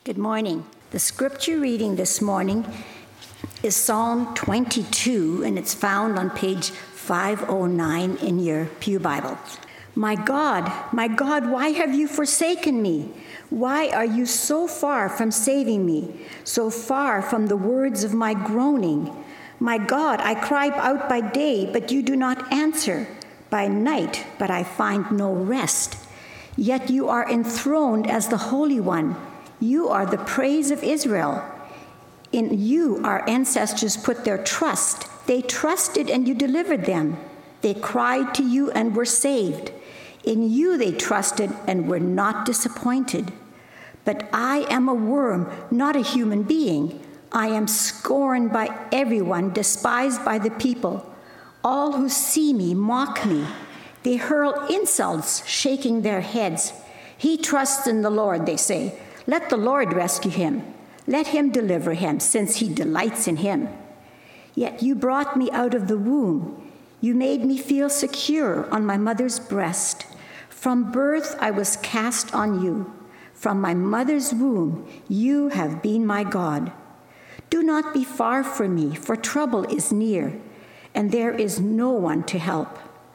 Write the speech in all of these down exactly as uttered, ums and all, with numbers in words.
Good morning. The scripture reading this morning is Psalm twenty-two, and it's found on page five oh nine in your Pew Bible. My God, my God, why have you forsaken me? Why are you so far from saving me, so far from the words of my groaning? My God, I cry out by day, but you do not answer, by night, but I find no rest. Yet you are enthroned as the Holy One. You are the praise of Israel. In you our ancestors put their trust. They trusted and you delivered them. They cried to you and were saved. In you they trusted and were not disappointed. But I am a worm, not a human being. I am scorned by everyone, despised by the people. All who see me mock me. They hurl insults, shaking their heads. He trusts in the Lord, they say. Let the Lord rescue him. Let him deliver him, since he delights in him. Yet you brought me out of the womb. You made me feel secure on my mother's breast. From birth I was cast on you. From my mother's womb you have been my God. Do not be far from me, for trouble is near, and there is no one to help.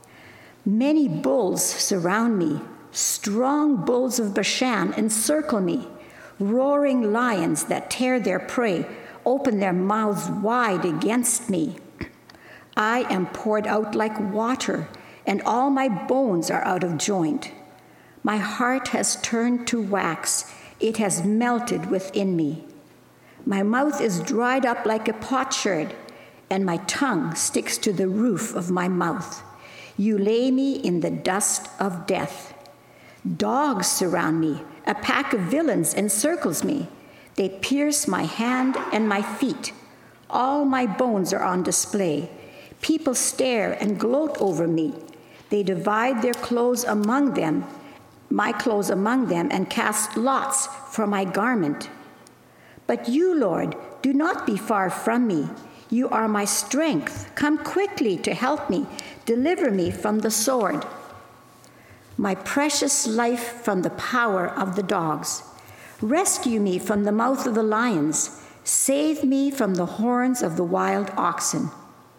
Many bulls surround me. Strong bulls of Bashan encircle me. Roaring lions that tear their prey open their mouths wide against me. I am poured out like water, and all my bones are out of joint. My heart has turned to wax. It has melted within me. My mouth is dried up like a potsherd, and my tongue sticks to the roof of my mouth. You lay me in the dust of death. Dogs surround me. A pack of villains encircles me. They pierce my hand and my feet. All my bones are on display. People stare and gloat over me. They divide their clothes among them, my clothes among them, and cast lots for my garment. But you, Lord, do not be far from me. You are my strength. Come quickly to help me. Deliver me from the sword, my precious life from the power of the dogs. Rescue me from the mouth of the lions. Save me from the horns of the wild oxen.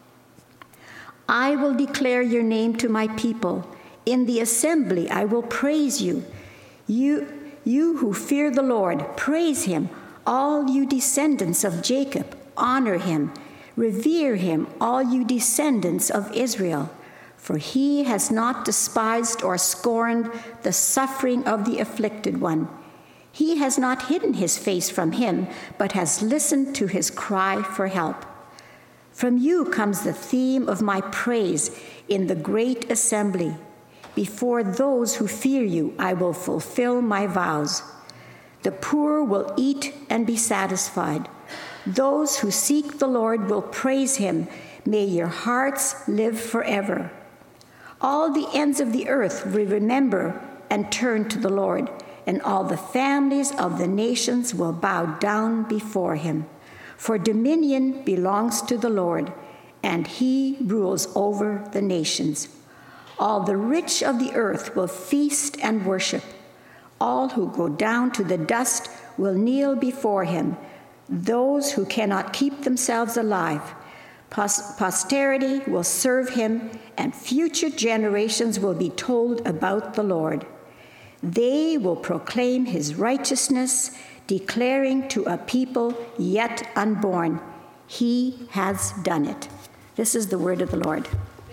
I will declare your name to my people. In the assembly I will praise you. You, you who fear the Lord, praise him. All you descendants of Jacob, honor him. Revere him, all you descendants of Israel. For he has not despised or scorned the suffering of the afflicted one. He has not hidden his face from him, but has listened to his cry for help. From you comes the theme of my praise in the great assembly. Before those who fear you, I will fulfill my vows. The poor will eat and be satisfied. Those who seek the Lord will praise him. May your hearts live forever. All the ends of the earth will remember and turn to the Lord, and all the families of the nations will bow down before him. For dominion belongs to the Lord, and he rules over the nations. All the rich of the earth will feast and worship. All who go down to the dust will kneel before him, those who cannot keep themselves alive. Posterity will serve him, and future generations will be told about the Lord. They will proclaim his righteousness, declaring to a people yet unborn, he has done it. This is the word of the Lord.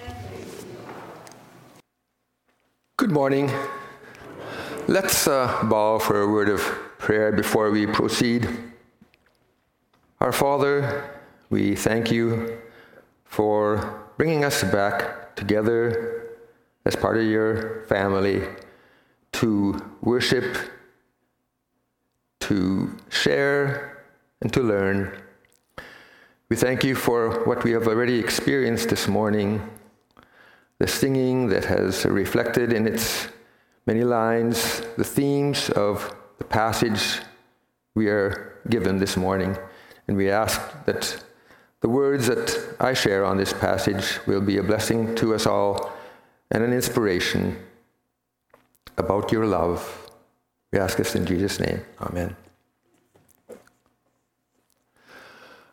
Good morning. Let's uh, bow for a word of prayer before we proceed. Our Father, we thank you for bringing us back together as part of your family to worship, to share, and to learn. We thank you for what we have already experienced this morning, the singing that has reflected in its many lines the themes of the passage we are given this morning. And we ask that the words that I share on this passage will be a blessing to us all and an inspiration about your love. We ask this in Jesus' name. Amen.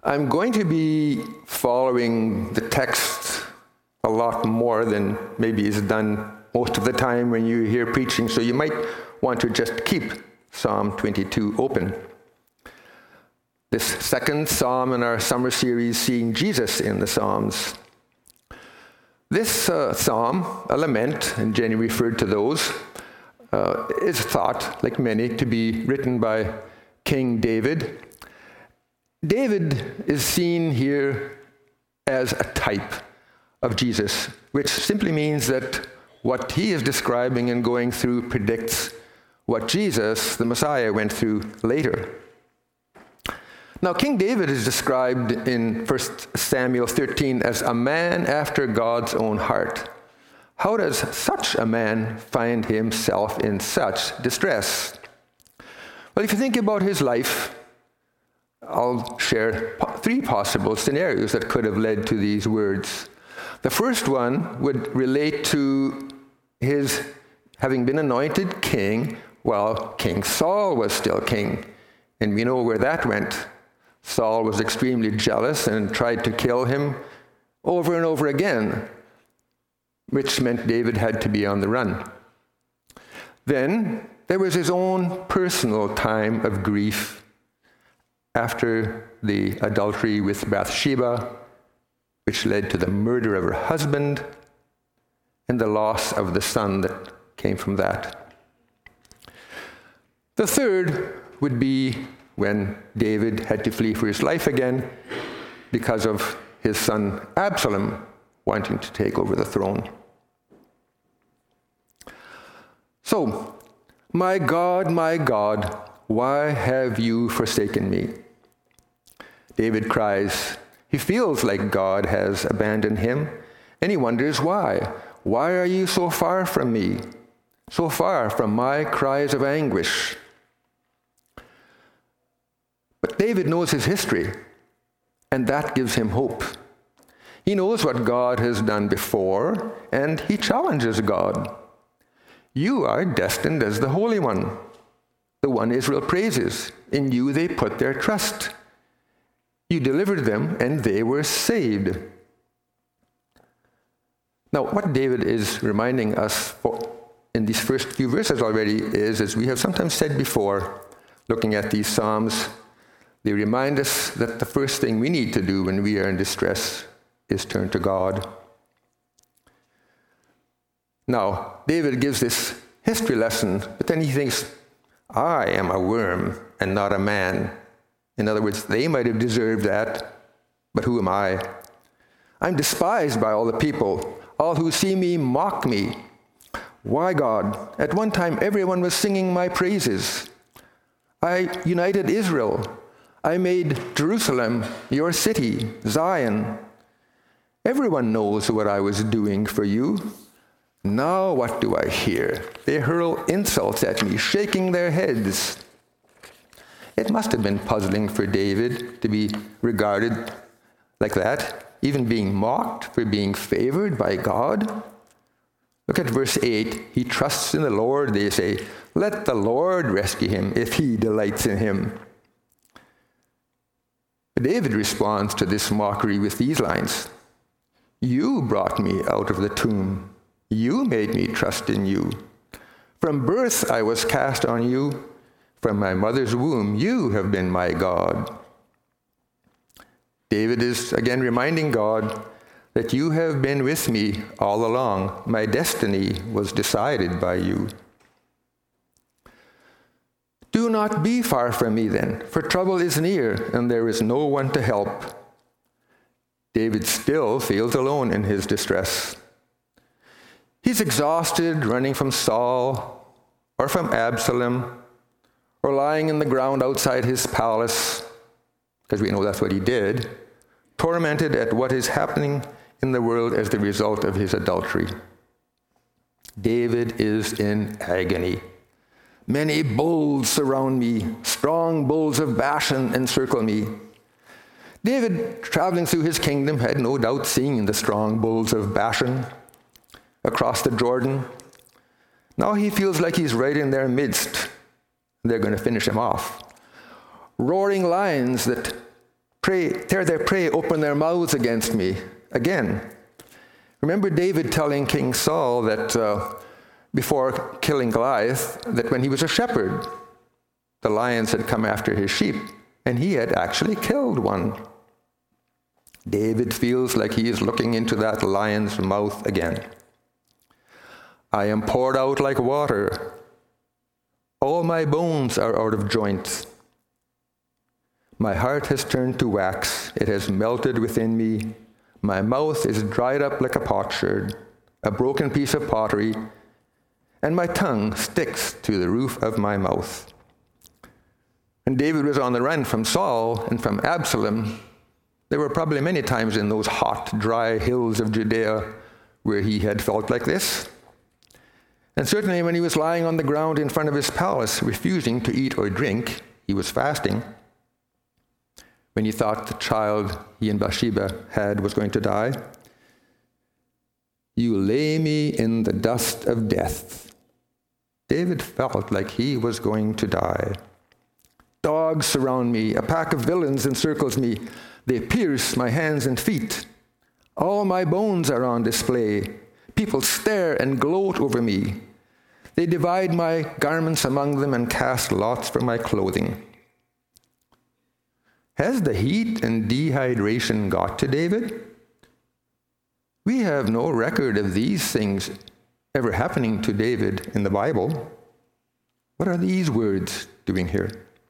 I'm going to be following the text a lot more than maybe is done most of the time when you hear preaching, so you might want to just keep Psalm twenty-two open. This second psalm in our summer series, Seeing Jesus in the Psalms. This uh, psalm, a lament, and Jenny referred to those, uh, is thought, like many, to be written by King David. David is seen here as a type of Jesus, which simply means that what he is describing and going through predicts what Jesus, the Messiah, went through later. Now, King David is described in First Samuel thirteen as a man after God's own heart. How does such a man find himself in such distress? Well, if you think about his life, I'll share three possible scenarios that could have led to these words. The first one would relate to his having been anointed king while King Saul was still king. And we know where that went. Saul was extremely jealous and tried to kill him over and over again, which meant David had to be on the run. Then there was his own personal time of grief after the adultery with Bathsheba, which led to the murder of her husband and the loss of the son that came from that. The third would be when David had to flee for his life again because of his son Absalom wanting to take over the throne. So, my God, my God, why have you forsaken me? David cries. He feels like God has abandoned him, and he wonders why. Why are you so far from me, so far from my cries of anguish? But David knows his history, and that gives him hope. He knows what God has done before, and he challenges God. You are destined as the Holy One, the one Israel praises. In you they put their trust. You delivered them, and they were saved. Now, what David is reminding us in these first few verses already is, as we have sometimes said before, looking at these Psalms, they remind us that the first thing we need to do when we are in distress is turn to God. Now, David gives this history lesson, but then he thinks, I am a worm and not a man. In other words, they might have deserved that, but who am I? I'm despised by all the people. All who see me mock me. Why, God? At one time, everyone was singing my praises. I united Israel. I made Jerusalem your city, Zion. Everyone knows what I was doing for you. Now what do I hear? They hurl insults at me, shaking their heads. It must have been puzzling for David to be regarded like that, even being mocked for being favored by God. Look at verse eight. He trusts in the Lord, they say. Let the Lord rescue him if he delights in him. David responds to this mockery with these lines. You brought me out of the tomb. You made me trust in you. From birth I was cast on you. From my mother's womb you have been my God. David is again reminding God that you have been with me all along. My destiny was decided by you. Do not be far from me then, for trouble is near, and there is no one to help. David still feels alone in his distress. He's exhausted, running from Saul, or from Absalom, or lying in the ground outside his palace, because we know that's what he did, tormented at what is happening in the world as the result of his adultery. David is in agony. Many bulls surround me. Strong bulls of Bashan encircle me. David, traveling through his kingdom, had no doubt seen the strong bulls of Bashan across the Jordan. Now he feels like he's right in their midst. They're going to finish him off. Roaring lions that Prey, tear their prey, open their mouths against me. Again, remember David telling King Saul that uh, before killing Goliath, that when he was a shepherd, the lions had come after his sheep, and he had actually killed one. David feels like he is looking into that lion's mouth again. I am poured out like water. All my bones are out of joint. My heart has turned to wax. It has melted within me. My mouth is dried up like a potsherd, a broken piece of pottery, and my tongue sticks to the roof of my mouth. When David was on the run from Saul and from Absalom, there were probably many times in those hot, dry hills of Judea where he had felt like this. And certainly when he was lying on the ground in front of his palace, refusing to eat or drink, he was fasting. When he thought the child he and Bathsheba had was going to die, you lay me in the dust of death. David felt like he was going to die. Dogs surround me, a pack of villains encircles me. They pierce my hands and feet. All my bones are on display. People stare and gloat over me. They divide my garments among them and cast lots for my clothing. Has the heat and dehydration got to David? We have no record of these things ever happening to David in the Bible. What are these words doing here?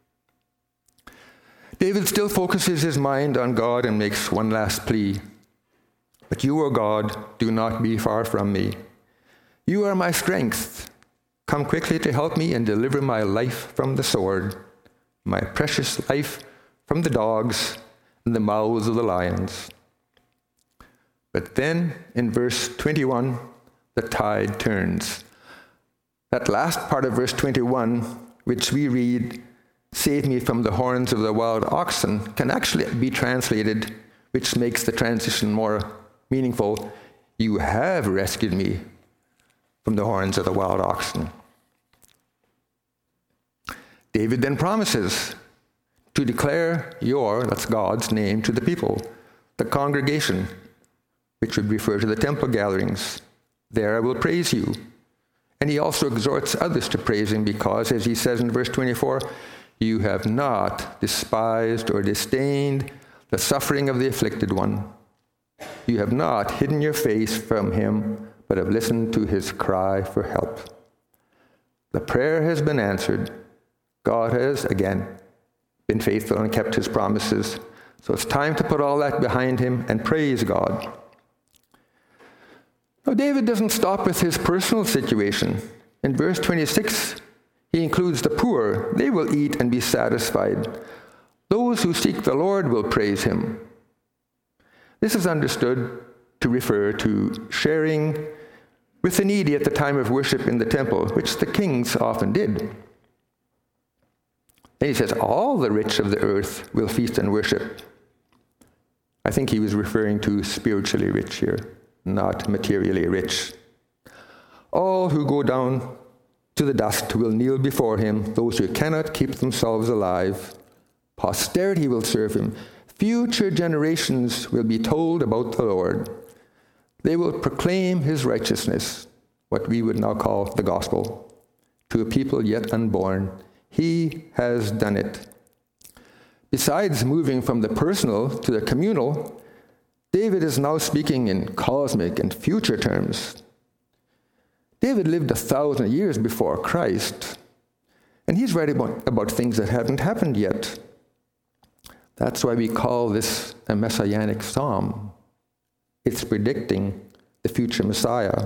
David still focuses his mind on God and makes one last plea. But you, O God, do not be far from me. You are my strength. Come quickly to help me and deliver my life from the sword, my precious life from the dogs and the mouths of the lions. But then, in verse twenty-one, the tide turns. That last part of verse twenty-one, which we read, "Save me from the horns of the wild oxen," can actually be translated, which makes the transition more meaningful, "You have rescued me from the horns of the wild oxen." David then promises to declare your, that's God's name, to the people, the congregation, which would refer to the temple gatherings. There I will praise you. And he also exhorts others to praise him because, as he says in verse twenty-four, you have not despised or disdained the suffering of the afflicted one. You have not hidden your face from him, but have listened to his cry for help. The prayer has been answered. God has, again, been faithful and kept his promises. So it's time to put all that behind him and praise God. Now, David doesn't stop with his personal situation. In verse twenty-six, he includes the poor. They will eat and be satisfied. Those who seek the Lord will praise him. This is understood to refer to sharing with the needy at the time of worship in the temple, which the kings often did. Then he says, all the rich of the earth will feast and worship. I think he was referring to spiritually rich here, not materially rich. All who go down to the dust will kneel before him, those who cannot keep themselves alive. Posterity will serve him. Future generations will be told about the Lord. They will proclaim his righteousness, what we would now call the gospel, to a people yet unborn. He has done it. Besides moving from the personal to the communal, David is now speaking in cosmic and future terms. David lived a thousand years before Christ, and he's writing about, about things that hadn't happened yet. That's why we call this a messianic psalm. It's predicting the future Messiah.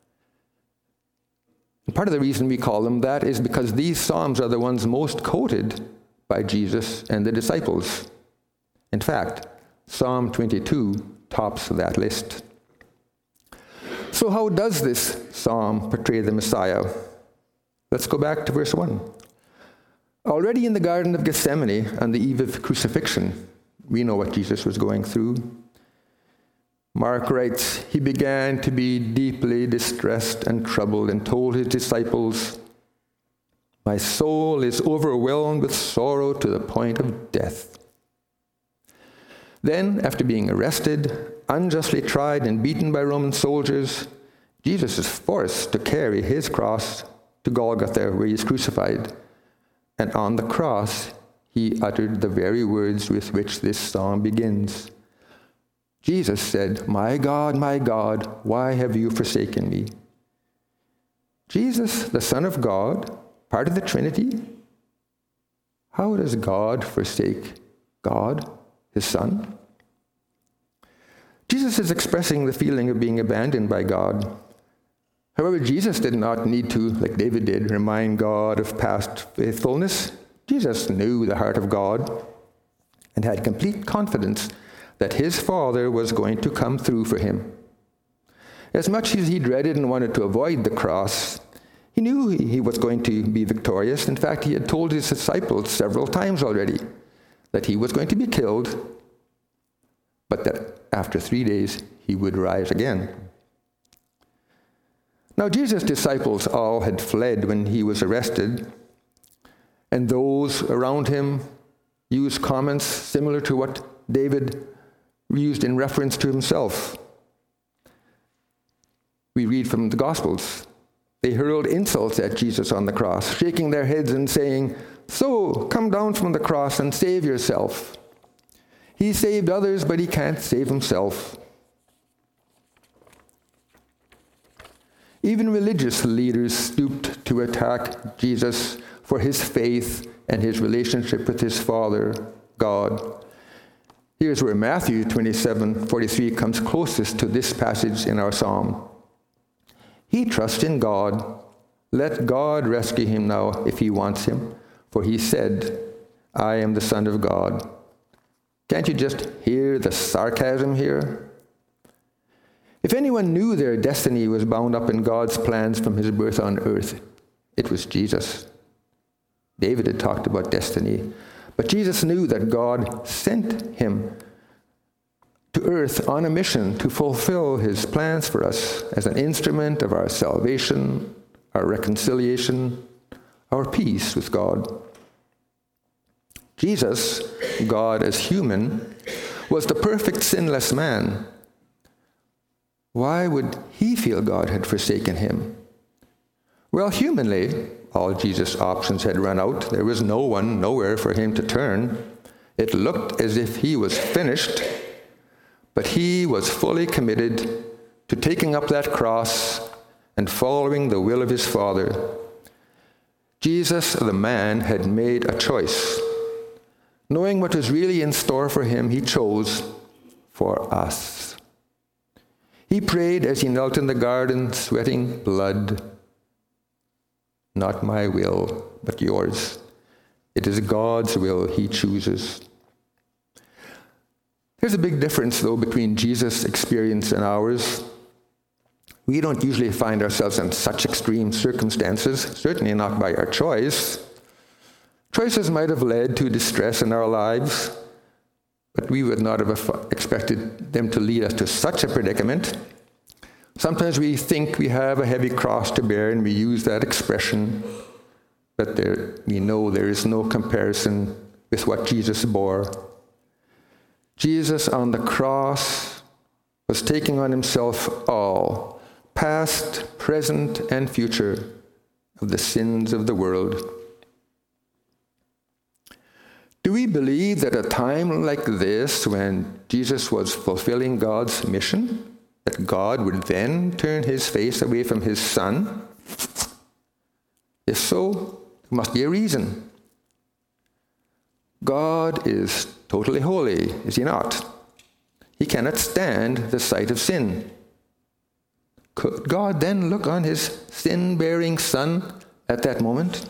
And part of the reason we call them that is because these psalms are the ones most quoted by Jesus and the disciples. In fact, Psalm twenty-two tops that list. So how does this psalm portray the Messiah? Let's go back to verse one. Already in the Garden of Gethsemane on the eve of crucifixion, we know what Jesus was going through. Mark writes, he began to be deeply distressed and troubled and told his disciples, my soul is overwhelmed with sorrow to the point of death. Then, after being arrested, unjustly tried, and beaten by Roman soldiers, Jesus is forced to carry his cross to Golgotha, where he is crucified. And on the cross, he uttered the very words with which this psalm begins. Jesus said, "My God, my God, why have you forsaken me?" Jesus, the Son of God, part of the Trinity? How does God forsake God, his Son? Jesus is expressing the feeling of being abandoned by God. However, Jesus did not need to, like David did, remind God of past faithfulness. Jesus knew the heart of God and had complete confidence that his Father was going to come through for him. As much as he dreaded and wanted to avoid the cross, he knew he was going to be victorious. In fact, he had told his disciples several times already that he was going to be killed, but that after three days he would rise again. Now, Jesus' disciples all had fled when he was arrested, and those around him used comments similar to what David used in reference to himself. We read from the Gospels. They hurled insults at Jesus on the cross, shaking their heads and saying, "So, come down from the cross and save yourself. He saved others, but he can't save himself." Even religious leaders stooped to attack Jesus for his faith and his relationship with his Father, God. Here's where Matthew twenty-seven forty-three comes closest to this passage in our psalm. He trusts in God. Let God rescue him now if he wants him, for he said, "I am the Son of God." Can't you just hear the sarcasm here? If anyone knew their destiny was bound up in God's plans from his birth on earth, it was Jesus. David had talked about destiny, but Jesus knew that God sent him to earth on a mission to fulfill his plans for us as an instrument of our salvation, our reconciliation, our peace with God. Jesus, God as human, was the perfect sinless man. Why would he feel God had forsaken him? Well, humanly, all Jesus' options had run out. There was no one, nowhere for him to turn. It looked as if he was finished, but he was fully committed to taking up that cross and following the will of his Father. Jesus, the man, had made a choice. Knowing what was really in store for him, he chose for us. He prayed as he knelt in the garden, sweating blood. "Not my will, but yours." It is God's will he chooses. There's a big difference, though, between Jesus' experience and ours. We don't usually find ourselves in such extreme circumstances, certainly not by our choice. Choices might have led to distress in our lives, but we would not have expected them to lead us to such a predicament. Sometimes we think we have a heavy cross to bear, and we use that expression, but there, we know there is no comparison with what Jesus bore. Jesus on the cross was taking on himself all, past, present, and future, of the sins of the world. Do we believe that at a time like this, when Jesus was fulfilling God's mission, that God would then turn his face away from his Son? If so, there must be a reason. God is totally holy, is he not? He cannot stand the sight of sin. Could God then look on his sin-bearing Son at that moment?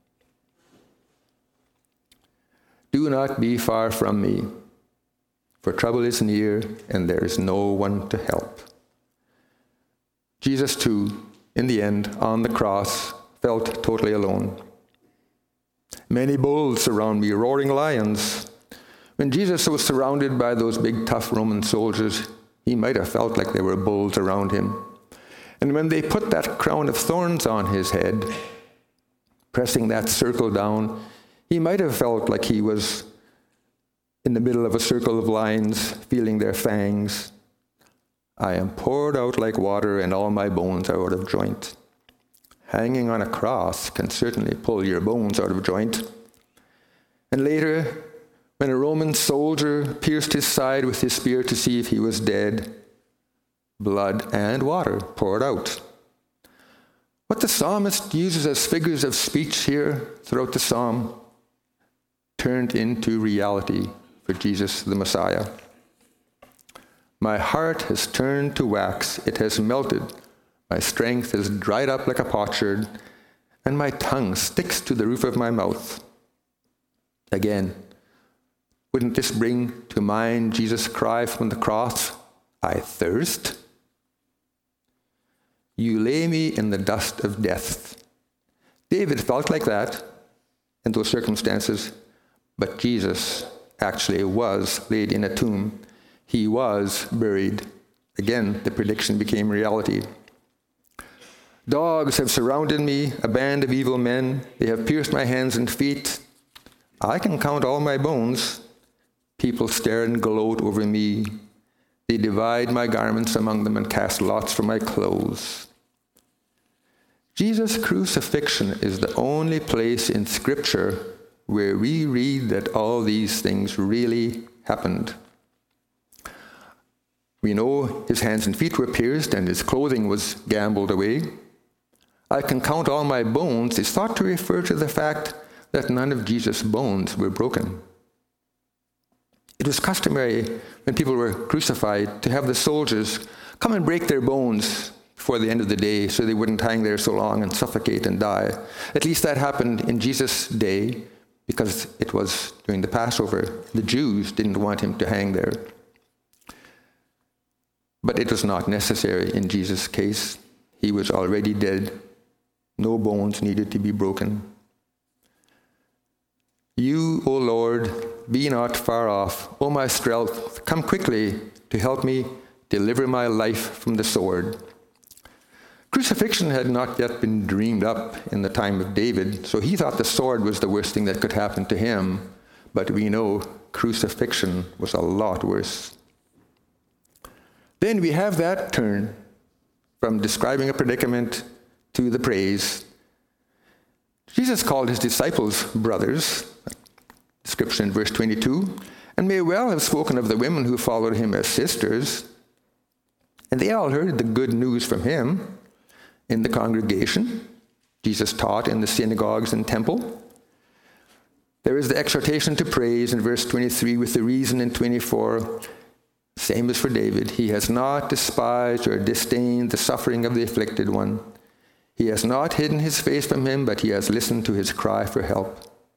"Do not be far from me, for trouble is near, and there is no one to help." Jesus, too, in the end, on the cross, felt totally alone. "Many bulls surround me, roaring lions." When Jesus was surrounded by those big, tough Roman soldiers, he might have felt like there were bulls around him. And when they put that crown of thorns on his head, pressing that circle down, he might have felt like he was in the middle of a circle of lions, feeling their fangs. I am poured out like water, and all my bones are out of joint. Hanging on a cross can certainly pull your bones out of joint. And later, when a Roman soldier pierced his side with his spear to see if he was dead, blood and water poured out. What the psalmist uses as figures of speech here throughout the psalm turned into reality for Jesus the Messiah. My heart has turned to wax, it has melted, my strength has dried up like a potsherd, and my tongue sticks to the roof of my mouth. Again, wouldn't this bring to mind Jesus' cry from the cross, I thirst? You lay me in the dust of death. David felt like that in those circumstances, but Jesus actually was laid in a tomb. He was buried. Again, the prediction became reality. Dogs have surrounded me, a band of evil men. They have pierced my hands and feet. I can count all my bones. People stare and gloat over me. They divide my garments among them and cast lots for my clothes. Jesus' crucifixion is the only place in Scripture where we read that all these things really happened. We know his hands and feet were pierced and his clothing was gambled away. I can count all my bones is thought to refer to the fact that none of Jesus' bones were broken. It was customary when people were crucified to have the soldiers come and break their bones before the end of the day so they wouldn't hang there so long and suffocate and die. At least that happened in Jesus' day because it was during the Passover. The Jews didn't want him to hang there. But it was not necessary in Jesus' case. He was already dead. No bones needed to be broken. You, O Lord, be not far off. O my strength, come quickly to help me deliver my life from the sword. Crucifixion had not yet been dreamed up in the time of David, so he thought the sword was the worst thing that could happen to him. But we know crucifixion was a lot worse. Then we have that turn from describing a predicament to the praise. Jesus called his disciples brothers, description in verse twenty-two, and may well have spoken of the women who followed him as sisters. And they all heard the good news from him in the congregation. Jesus taught in the synagogues and temple. There is the exhortation to praise in verse twenty-three with the reason in twenty-four. Same as for David. He has not despised or disdained the suffering of the afflicted one. He has not hidden his face from him, but he has listened to his cry for help.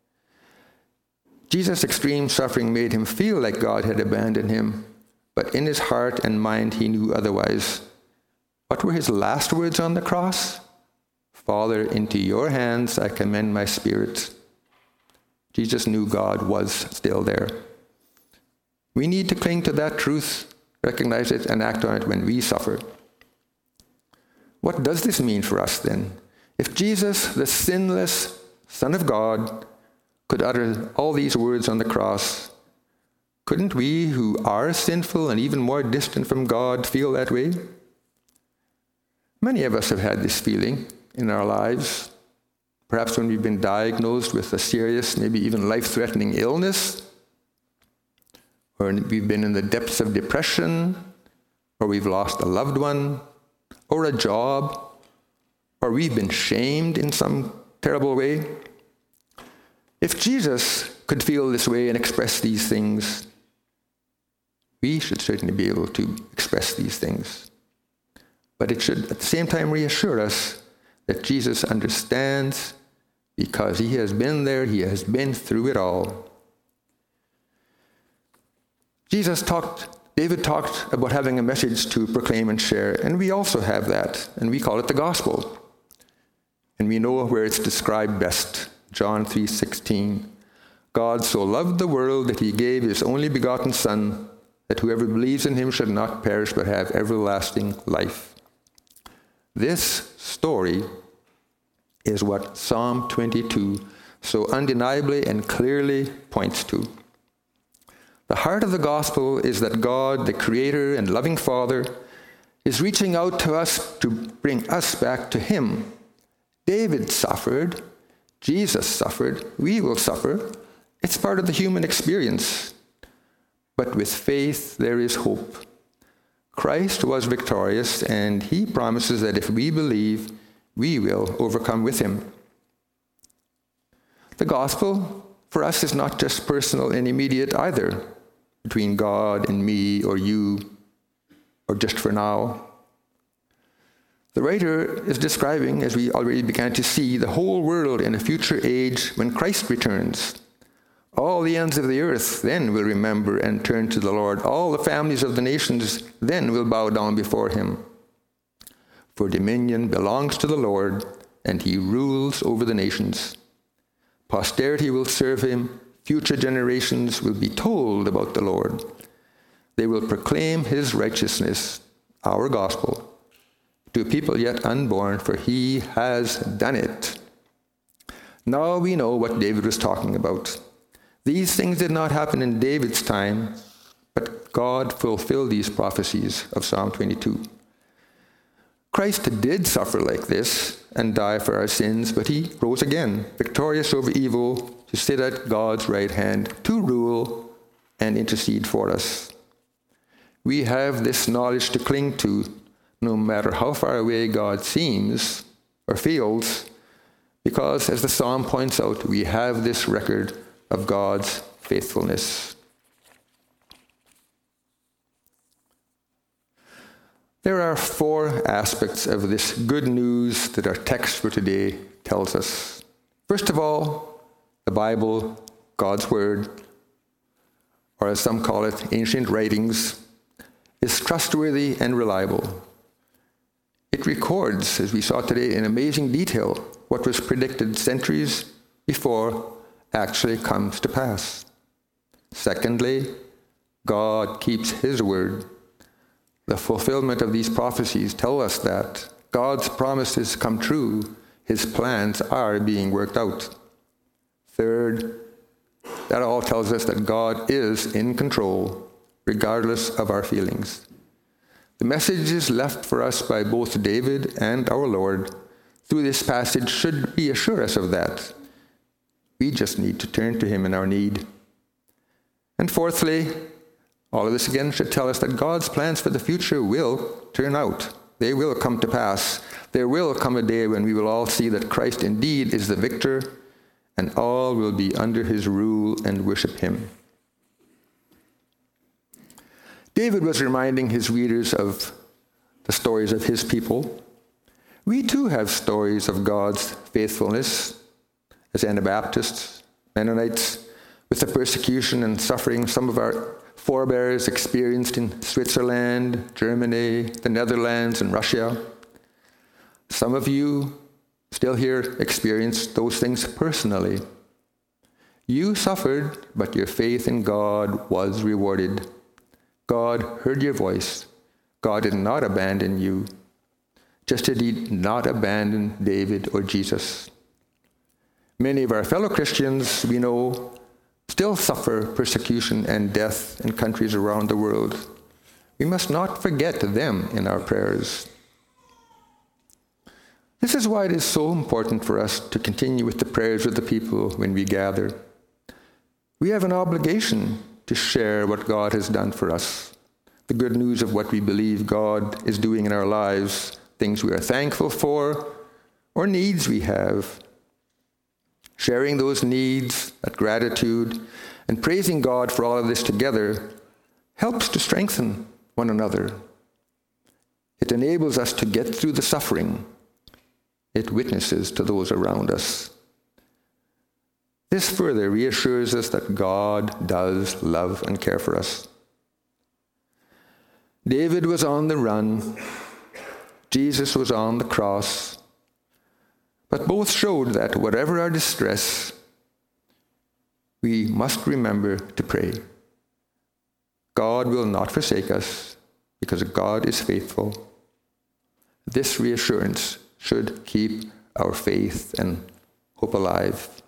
Jesus' extreme suffering made him feel like God had abandoned him, but in his heart and mind he knew otherwise. What were his last words on the cross? Father, into your hands I commend my spirit. Jesus knew God was still there. We need to cling to that truth, recognize it, and act on it when we suffer. What does this mean for us then? If Jesus, the sinless Son of God, could utter all these words on the cross, couldn't we, who are sinful and even more distant from God, feel that way? Many of us have had this feeling in our lives, perhaps when we've been diagnosed with a serious, maybe even life-threatening illness, or we've been in the depths of depression, or we've lost a loved one, or a job, or we've been shamed in some terrible way. If Jesus could feel this way and express these things, we should certainly be able to express these things. But it should at the same time reassure us that Jesus understands because he has been there, he has been through it all. Jesus talked, David talked about having a message to proclaim and share, and we also have that, and we call it the gospel. And we know where it's described best, John three sixteen. God so loved the world that he gave his only begotten Son, that whoever believes in him should not perish but have everlasting life. This story is what Psalm twenty-two so undeniably and clearly points to. The heart of the gospel is that God, the Creator and loving Father, is reaching out to us to bring us back to Him. David suffered. Jesus suffered. We will suffer. It's part of the human experience. But with faith, there is hope. Christ was victorious, and He promises that if we believe, we will overcome with Him. The gospel for us is not just personal and immediate either, between God and me or you, or just for now. The writer is describing, as we already began to see, the whole world in a future age when Christ returns. All the ends of the earth then will remember and turn to the Lord. All the families of the nations then will bow down before Him. For dominion belongs to the Lord, and He rules over the nations. Posterity will serve Him. Future generations will be told about the Lord. They will proclaim His righteousness, our gospel, to people yet unborn, for He has done it. Now we know what David was talking about. These things did not happen in David's time, but God fulfilled these prophecies of Psalm twenty-two. Christ did suffer like this and die for our sins, but He rose again, victorious over evil, to sit at God's right hand, to rule and intercede for us. We have this knowledge to cling to, no matter how far away God seems or feels, because, as the psalm points out, we have this record of God's faithfulness. There are four aspects of this good news that our text for today tells us. First of all, the Bible, God's Word, or as some call it, ancient writings, is trustworthy and reliable. It records, as we saw today, in amazing detail what was predicted centuries before actually comes to pass. Secondly, God keeps His word. The fulfillment of these prophecies tell us that God's promises come true. His plans are being worked out. Third, that all tells us that God is in control, regardless of our feelings. The messages left for us by both David and our Lord through this passage should reassure us of that. We just need to turn to Him in our need. And fourthly, all of this again should tell us that God's plans for the future will turn out. They will come to pass. There will come a day when we will all see that Christ indeed is the victor, and all will be under His rule and worship Him. David was reminding his readers of the stories of his people. We too have stories of God's faithfulness as Anabaptists, Mennonites, with the persecution and suffering some of our forebears experienced in Switzerland, Germany, the Netherlands, and Russia. Some of you still here experienced those things personally. You suffered, but your faith in God was rewarded. God heard your voice. God did not abandon you, just as He did not abandon David or Jesus. Many of our fellow Christians, we know, still suffer persecution and death in countries around the world. We must not forget them in our prayers. This is why it is so important for us to continue with the prayers of the people when we gather. We have an obligation to share what God has done for us, the good news of what we believe God is doing in our lives, things we are thankful for, or needs we have. Sharing those needs, that gratitude, and praising God for all of this together helps to strengthen one another. It enables us to get through the suffering. It witnesses to those around us. This further reassures us that God does love and care for us. David was on the run. Jesus was on the cross. But both showed that whatever our distress, we must remember to pray. God will not forsake us because God is faithful. This reassurance should keep our faith and hope alive.